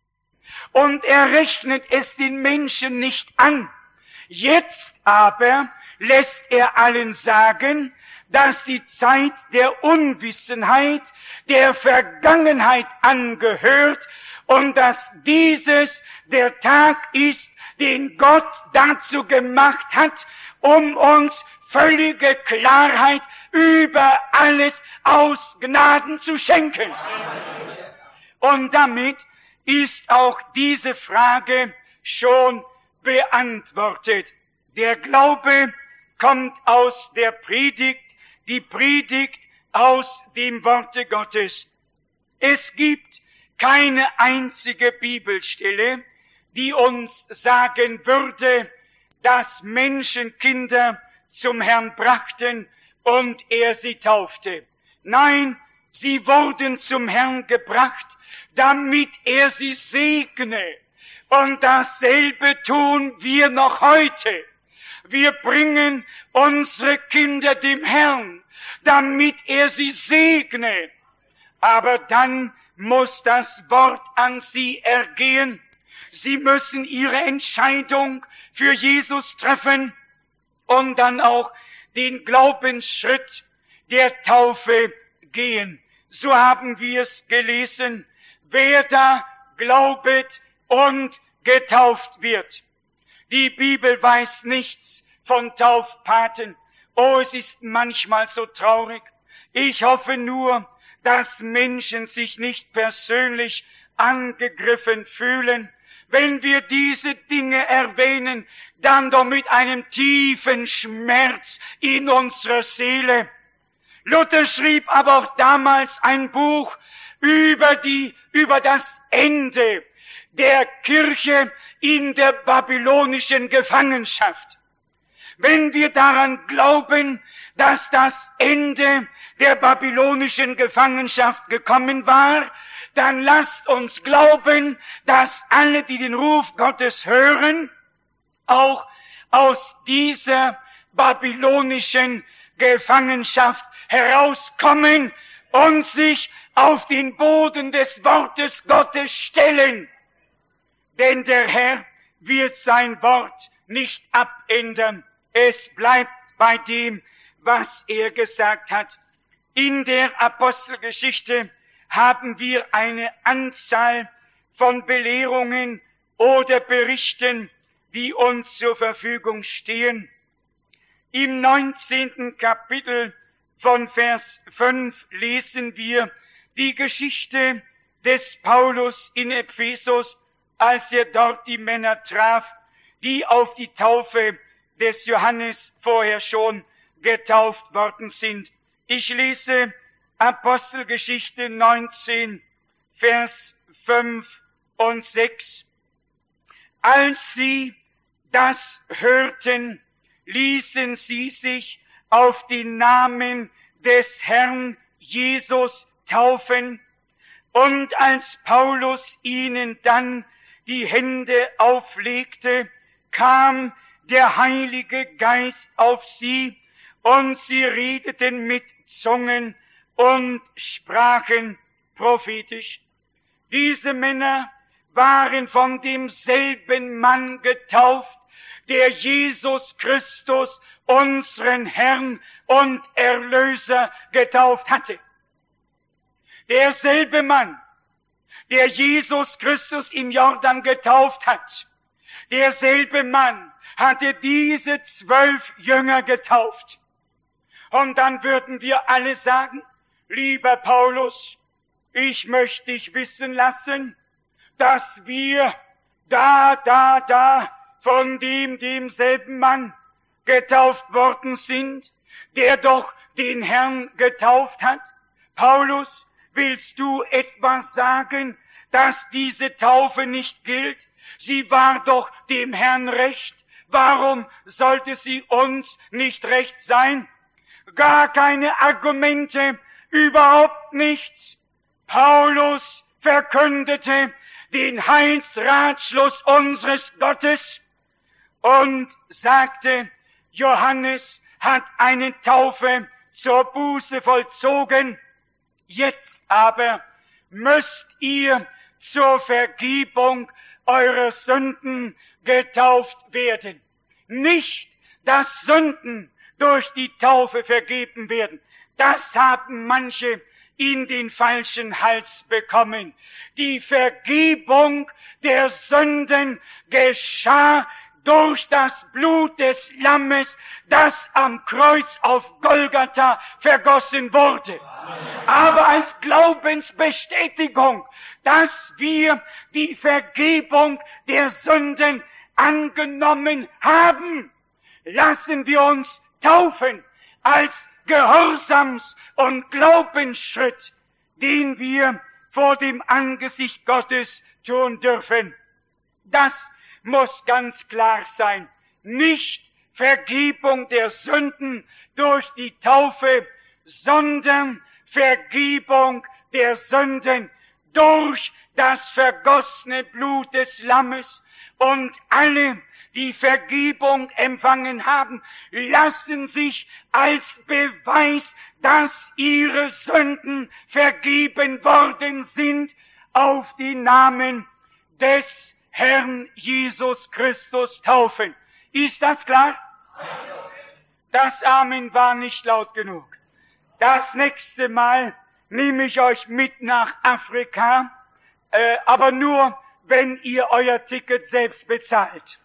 Und er rechnet es den Menschen nicht an. Jetzt aber lässt er allen sagen, dass die Zeit der Unwissenheit, der Vergangenheit angehört und dass dieses der Tag ist, den Gott dazu gemacht hat, um uns völlige Klarheit über alles aus Gnaden zu schenken. Und damit ist auch diese Frage schon beantwortet. Der Glaube kommt aus der Predigt, die Predigt aus dem Worte Gottes. Es gibt keine einzige Bibelstelle, die uns sagen würde, dass Menschenkinder zum Herrn brachten und er sie taufte. Nein, sie wurden zum Herrn gebracht, damit er sie segne. Und dasselbe tun wir noch heute. Wir bringen unsere Kinder dem Herrn, damit er sie segne. Aber dann muss das Wort an sie ergehen. Sie müssen ihre Entscheidung für Jesus treffen und dann auch den Glaubensschritt der Taufe gehen. So haben wir es gelesen. Wer da glaubet und getauft wird. Die Bibel weiß nichts von Taufpaten. Oh, es ist manchmal so traurig. Ich hoffe nur, dass Menschen sich nicht persönlich angegriffen fühlen, wenn wir diese Dinge erwähnen, dann doch mit einem tiefen Schmerz in unserer Seele. Luther schrieb aber auch damals ein Buch über das Ende der Kirche in der babylonischen Gefangenschaft. Wenn wir daran glauben, dass das Ende der babylonischen Gefangenschaft gekommen war, dann lasst uns glauben, dass alle, die den Ruf Gottes hören, auch aus dieser babylonischen Gefangenschaft herauskommen und sich auf den Boden des Wortes Gottes stellen. Denn der Herr wird sein Wort nicht abändern. Es bleibt bei dem, was er gesagt hat. In der Apostelgeschichte haben wir eine Anzahl von Belehrungen oder Berichten, die uns zur Verfügung stehen. Im 19. Kapitel von Vers 5 lesen wir die Geschichte des Paulus in Ephesus, als er dort die Männer traf, die auf die Taufe des Johannes vorher schon getauft worden sind. Ich lese Apostelgeschichte 19, Vers 5 und 6. Als sie das hörten, ließen sie sich auf den Namen des Herrn Jesus taufen, und als Paulus ihnen dann die Hände auflegte, kam der Heilige Geist auf sie, und sie redeten mit Zungen und sprachen prophetisch. Diese Männer waren von demselben Mann getauft, der Jesus Christus, unseren Herrn und Erlöser, getauft hatte. Derselbe Mann, der Jesus Christus im Jordan getauft hat, derselbe Mann hatte diese 12 Jünger getauft. Und dann würden wir alle sagen, lieber Paulus, ich möchte dich wissen lassen, dass wir da von demselben Mann getauft worden sind, der doch den Herrn getauft hat. Paulus, willst du etwa sagen, dass diese Taufe nicht gilt? Sie war doch dem Herrn recht. Warum sollte sie uns nicht recht sein? Gar keine Argumente, überhaupt nichts. Paulus verkündete den Heilsratschluss unseres Gottes und sagte, Johannes hat eine Taufe zur Buße vollzogen, jetzt aber müsst ihr zur Vergebung eurer Sünden getauft werden. Nicht, dass Sünden durch die Taufe vergeben werden. Das haben manche in den falschen Hals bekommen. Die Vergebung der Sünden geschah durch das Blut des Lammes, das am Kreuz auf Golgatha vergossen wurde. Aber als Glaubensbestätigung, dass wir die Vergebung der Sünden angenommen haben, lassen wir uns taufen als Gehorsams- und Glaubensschritt, den wir vor dem Angesicht Gottes tun dürfen. Das muss ganz klar sein. Nicht Vergebung der Sünden durch die Taufe, sondern Vergebung der Sünden durch das vergossene Blut des Lammes. Und alle, die Vergebung empfangen haben, lassen sich als Beweis, dass ihre Sünden vergeben worden sind, auf den Namen des Herrn Jesus Christus taufen. Ist das klar? Das Amen war nicht laut genug. Das nächste Mal nehme ich euch mit nach Afrika, aber nur, wenn ihr euer Ticket selbst bezahlt.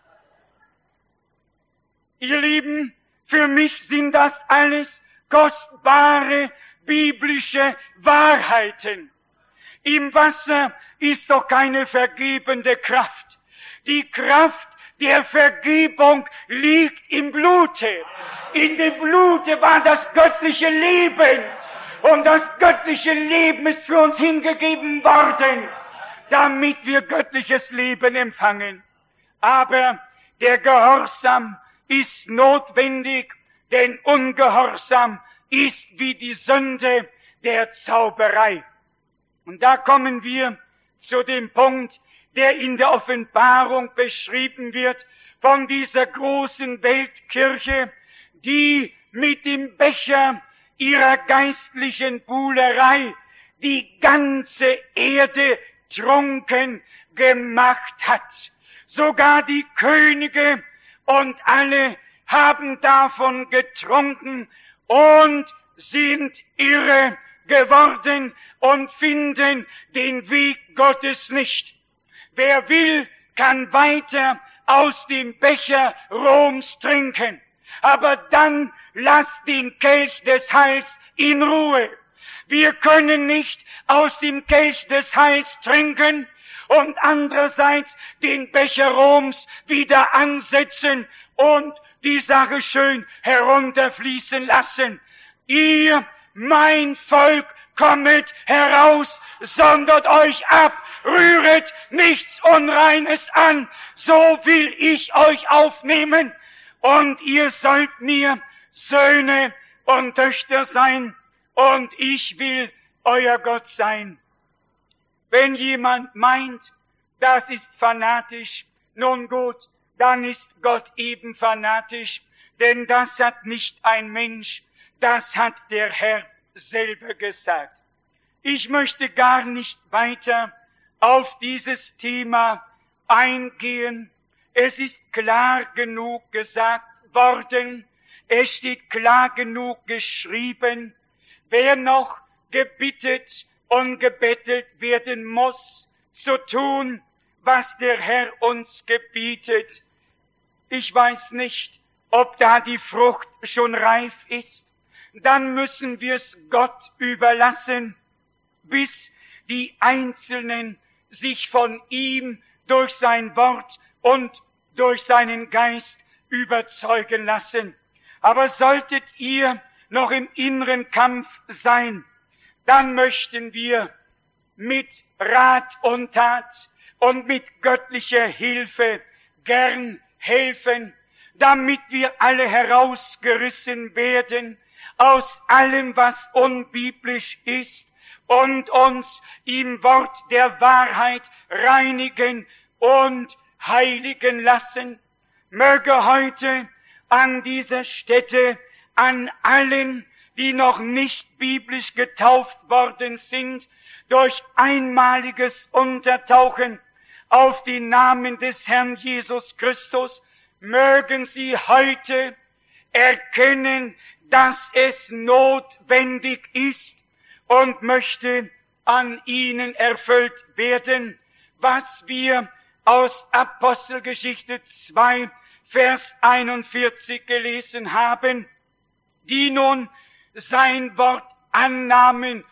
Ihr Lieben, für mich sind das alles kostbare biblische Wahrheiten. Im Wasser ist doch keine vergebende Kraft. Die Kraft der Vergebung liegt im Blute. In dem Blute war das göttliche Leben. Und das göttliche Leben ist für uns hingegeben worden, damit wir göttliches Leben empfangen. Aber der Gehorsam ist notwendig, denn Ungehorsam ist wie die Sünde der Zauberei. Und da kommen wir zu dem Punkt, der in der Offenbarung beschrieben wird von dieser großen Weltkirche, die mit dem Becher ihrer geistlichen Buhlerei die ganze Erde trunken gemacht hat. Sogar die Könige und alle haben davon getrunken und sind irre geworden und finden den Weg Gottes nicht. Wer will, kann weiter aus dem Becher Roms trinken. Aber dann lasst den Kelch des Heils in Ruhe. Wir können nicht aus dem Kelch des Heils trinken und andererseits den Becher Roms wieder ansetzen und die Sache schön herunterfließen lassen. Ihr, mein Volk, kommet heraus, sondert euch ab, rühret nichts Unreines an, so will ich euch aufnehmen, und ihr sollt mir Söhne und Töchter sein, und ich will euer Gott sein. Wenn jemand meint, das ist fanatisch, nun gut, dann ist Gott eben fanatisch, denn das hat nicht ein Mensch, das hat der Herr selber gesagt. Ich möchte gar nicht weiter auf dieses Thema eingehen. Es ist klar genug gesagt worden, es steht klar genug geschrieben. Wer noch gebittet und gebettelt werden muss, zu tun, was der Herr uns gebietet. Ich weiß nicht, ob da die Frucht schon reif ist. Dann müssen wir es Gott überlassen, bis die Einzelnen sich von ihm durch sein Wort und durch seinen Geist überzeugen lassen. Aber solltet ihr noch im inneren Kampf sein, dann möchten wir mit Rat und Tat und mit göttlicher Hilfe gern helfen, damit wir alle herausgerissen werden aus allem, was unbiblisch ist, und uns im Wort der Wahrheit reinigen und heiligen lassen. Möge heute an dieser Stätte an allen, die noch nicht biblisch getauft worden sind, durch einmaliges Untertauchen auf den Namen des Herrn Jesus Christus, mögen sie heute erkennen, dass es notwendig ist, und möchte an ihnen erfüllt werden, was wir aus Apostelgeschichte 2, Vers 41 gelesen haben, die nun sein Wort annahmen,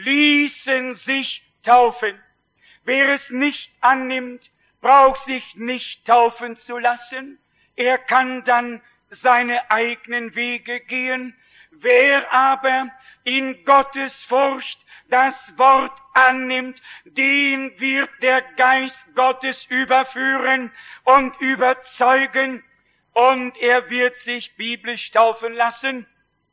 ließen sich taufen. Wer es nicht annimmt, braucht sich nicht taufen zu lassen. Er kann dann seine eigenen Wege gehen. Wer aber in Gottes Furcht das Wort annimmt, den wird der Geist Gottes überführen und überzeugen, und er wird sich biblisch taufen lassen.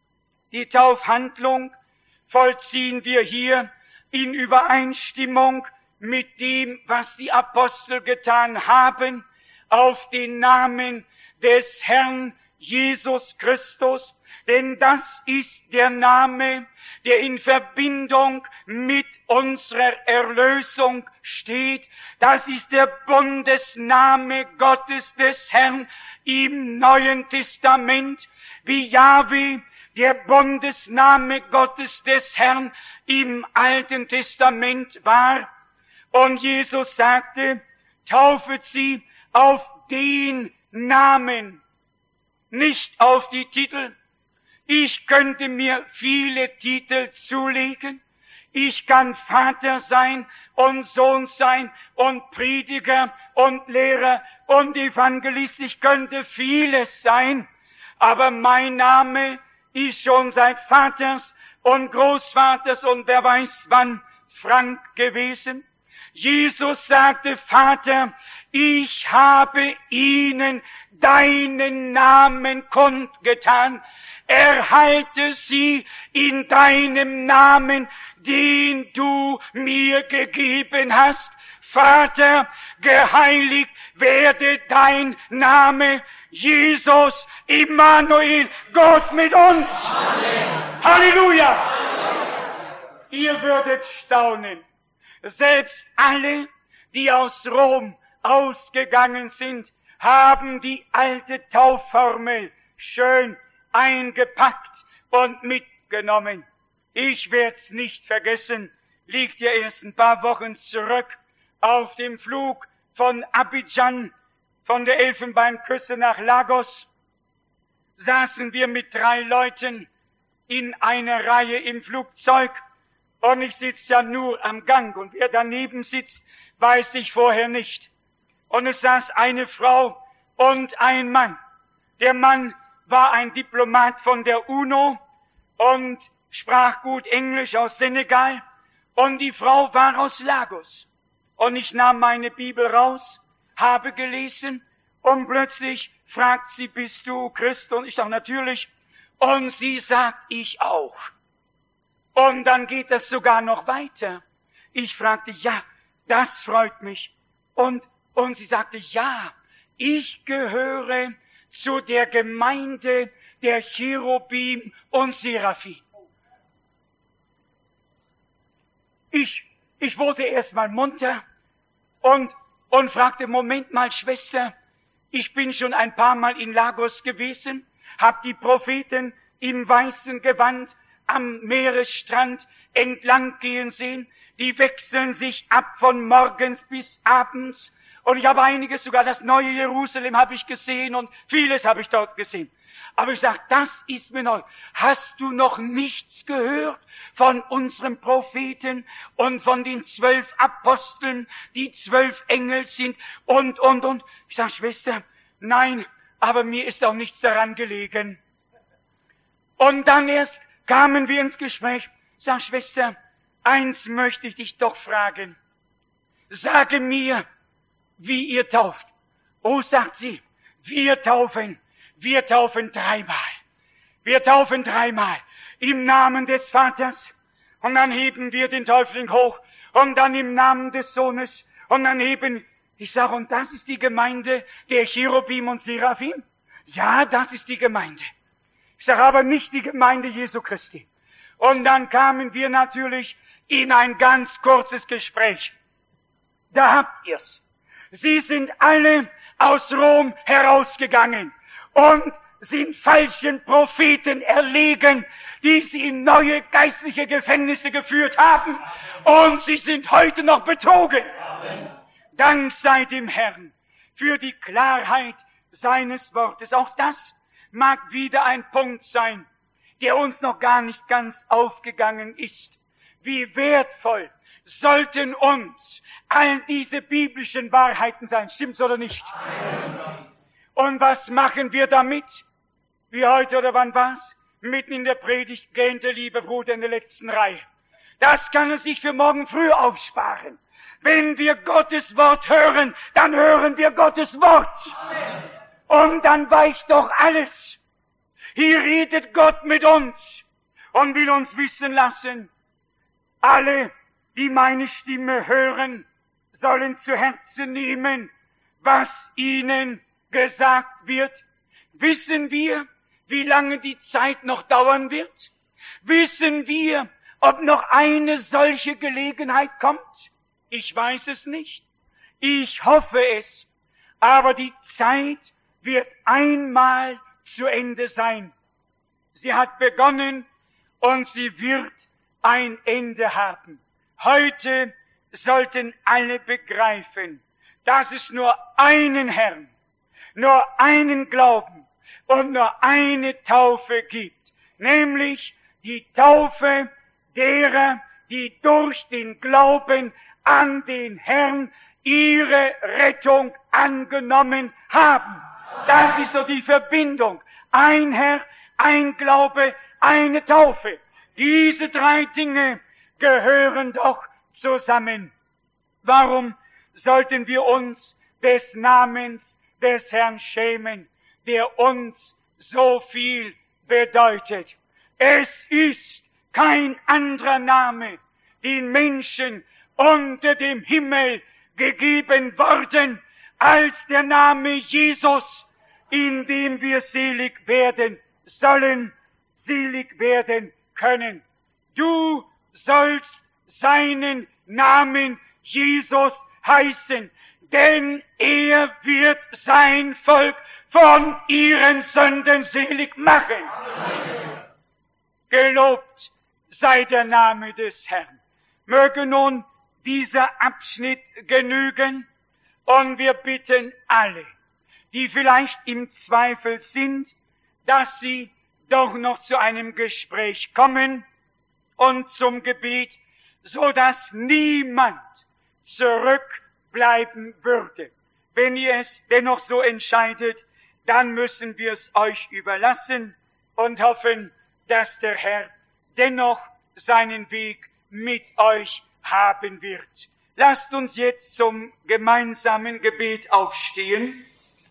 Die Taufhandlung vollziehen wir hier in Übereinstimmung mit dem, was die Apostel getan haben, auf den Namen des Herrn Jesus Christus, denn das ist der Name, der in Verbindung mit unserer Erlösung steht. Das ist der Bundesname Gottes des Herrn im Neuen Testament, wie Jahwe der Bundesname Gottes des Herrn im Alten Testament war. Und Jesus sagte, taufet sie auf den Namen, nicht auf die Titel. Ich könnte mir viele Titel zulegen. Ich kann Vater sein und Sohn sein und Prediger und Lehrer und Evangelist. Ich könnte vieles sein, aber mein Name ist schon seit Vaters und Großvaters und wer weiß wann Frank gewesen. Jesus sagte, Vater, ich habe ihnen deinen Namen kundgetan. Erhalte sie in deinem Namen, den du mir gegeben hast. Vater, geheiligt werde dein Name, Jesus, Immanuel, Gott mit uns. Amen. Halleluja! Ihr würdet staunen. Selbst alle, die aus Rom ausgegangen sind, haben die alte Taufformel schön eingepackt und mitgenommen. Ich werde es nicht vergessen, liegt ja erst ein paar Wochen zurück auf dem Flug von Abidjan, von der Elfenbeinküste nach Lagos, saßen wir mit 3 Leuten in einer Reihe im Flugzeug. Und ich sitze ja nur am Gang und wer daneben sitzt, weiß ich vorher nicht. Und es saß eine Frau und ein Mann. Der Mann war ein Diplomat von der UNO und sprach gut Englisch aus Senegal. Und die Frau war aus Lagos. Und ich nahm meine Bibel raus, habe gelesen und plötzlich fragt sie, bist du Christ? Und ich sage natürlich. Und sie sagt, ich auch. Und dann geht das sogar noch weiter. Ich fragte, ja, das freut mich. Und sie sagte, ja, ich gehöre zu der Gemeinde der Cherubim und Seraphim. Ich wurde erst mal munter und fragte, Moment mal, Schwester, ich bin schon ein paar Mal in Lagos gewesen, hab die Propheten im weißen Gewand am Meeresstrand entlang gehen sehen. Die wechseln sich ab von morgens bis abends. Und ich habe einiges, sogar das neue Jerusalem habe ich gesehen und vieles habe ich dort gesehen. Aber ich sage, das ist mir neu. Hast du noch nichts gehört von unserem Propheten und von den 12 Aposteln, die 12 Engel sind und. Ich sage, Schwester, nein, aber mir ist auch nichts daran gelegen. Und dann erst kamen wir ins Gespräch. Sag, Schwester, eins möchte ich dich doch fragen. Sage mir, wie ihr tauft. Oh, sagt sie, wir taufen 3-mal. Wir taufen 3-mal im Namen des Vaters. Und dann heben wir den Täufling hoch. Und dann im Namen des Sohnes. Und dann ich sage, und das ist die Gemeinde der Cherubim und Seraphim? Ja, das ist die Gemeinde. Ich sage aber nicht die Gemeinde Jesu Christi. Und dann kamen wir natürlich in ein ganz kurzes Gespräch. Da habt ihr's. Sie sind alle aus Rom herausgegangen und sind falschen Propheten erlegen, die sie in neue geistliche Gefängnisse geführt haben. Und sie sind heute noch betrogen. Amen. Dank sei dem Herrn für die Klarheit seines Wortes. Auch das mag wieder ein Punkt sein, der uns noch gar nicht ganz aufgegangen ist. Wie wertvoll sollten uns all diese biblischen Wahrheiten sein. Stimmt's oder nicht? Amen. Und was machen wir damit? Wie heute oder wann war's? Mitten in der Predigt gähnte, liebe Bruder, in der letzten Reihe. Das kann er sich für morgen früh aufsparen. Wenn wir Gottes Wort hören, dann hören wir Gottes Wort. Amen. Und dann weicht doch alles. Hier redet Gott mit uns und will uns wissen lassen, alle, die meine Stimme hören, sollen zu Herzen nehmen, was ihnen gesagt wird. Wissen wir, wie lange die Zeit noch dauern wird? Wissen wir, ob noch eine solche Gelegenheit kommt? Ich weiß es nicht. Ich hoffe es. Aber die Zeit wird einmal zu Ende sein. Sie hat begonnen und sie wird ein Ende haben. Heute sollten alle begreifen, dass es nur einen Herrn, nur einen Glauben und nur eine Taufe gibt, nämlich die Taufe derer, die durch den Glauben an den Herrn ihre Rettung angenommen haben. Das ist so die Verbindung. Ein Herr, ein Glaube, eine Taufe. Diese 3 Dinge gehören doch zusammen. Warum sollten wir uns des Namens des Herrn schämen, der uns so viel bedeutet? Es ist kein anderer Name, den Menschen unter dem Himmel gegeben worden, als der Name Jesus, in dem wir selig werden sollen, selig werden können. Du sollst seinen Namen Jesus heißen, denn er wird sein Volk von ihren Sünden selig machen. Amen. Gelobt sei der Name des Herrn. Möge nun dieser Abschnitt genügen, und wir bitten alle, die vielleicht im Zweifel sind, dass sie doch noch zu einem Gespräch kommen und zum Gebet, so dass niemand zurückbleiben würde. Wenn ihr es dennoch so entscheidet, dann müssen wir es euch überlassen und hoffen, dass der Herr dennoch seinen Weg mit euch haben wird. Lasst uns jetzt zum gemeinsamen Gebet aufstehen.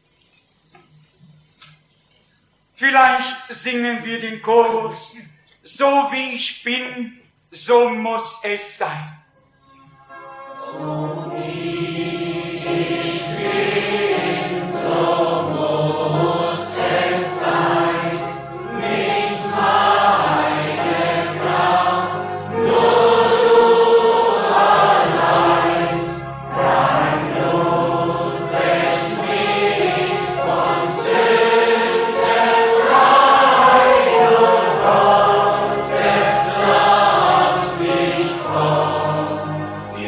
Vielleicht singen wir den Chorus: So wie ich bin, so muss es sein. So wie ich bin, so muss es sein. Nicht meine Kraft, nur du allein. Dein Blut wäscht mich von Sünden rein, und Gottes Lamm mich fort.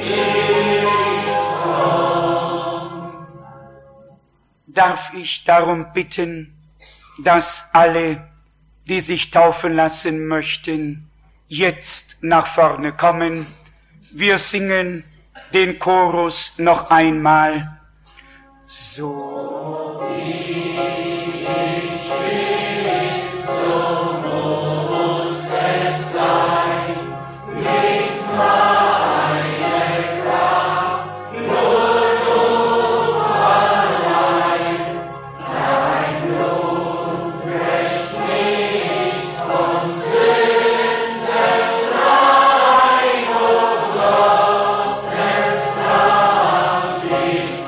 Darf ich darum bitten, dass alle, die sich taufen lassen möchten, jetzt nach vorne kommen. Wir singen den Chorus noch einmal. So wie ich bin, so muss es sein, nicht meine Kraft, nur du allein. Dein Blut wäscht mich von Sünden rein, und Gottes Lamm ich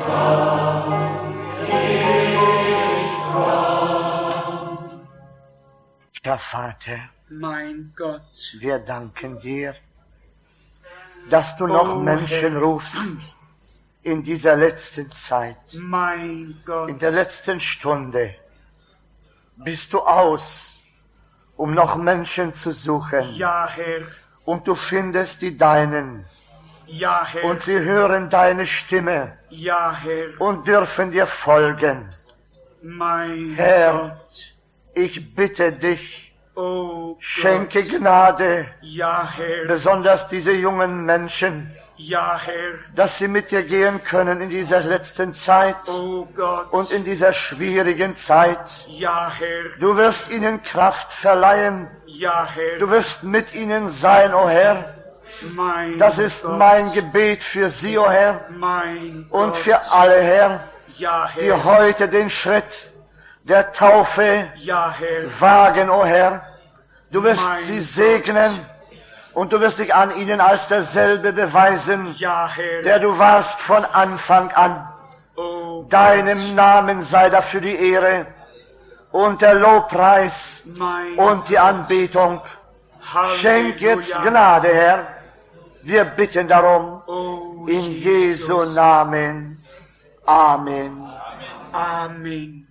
komm. Herr Vater, Mein Gott, wir danken dir, dass du noch Menschen Herr, rufst in dieser letzten Zeit, mein Gott, in der letzten Stunde. Bist du aus, um noch Menschen zu suchen, ja Herr, und du findest die Deinen, ja Herr, und sie hören deine Stimme ja Herr, und dürfen dir folgen. mein Herr, Gott, Ich bitte dich, oh schenke Gott, Gnade, ja Herr, besonders diese jungen Menschen, ja Herr, dass sie mit dir gehen können in dieser letzten Zeit oh Gott, und in dieser schwierigen Zeit. ja Herr, Du wirst ihnen Kraft verleihen, ja Herr, du wirst mit ihnen sein, o Herr. mein Das ist Gott, mein Gebet für sie, o Herr, mein und Gott, für alle, Herr, ja die Herr, heute den Schritt der Taufe ja Herr, wagen, o Herr. Du wirst Mein sie Gott. segnen und du wirst dich an ihnen als derselbe beweisen, ja Herr, der du warst von Anfang an. oh Deinem Namen sei dafür die Ehre und der Lobpreis mein und die Anbetung. Schenk jetzt Gnade, Herr. Wir bitten darum oh in Jesus. Jesu Namen. Amen. Amen.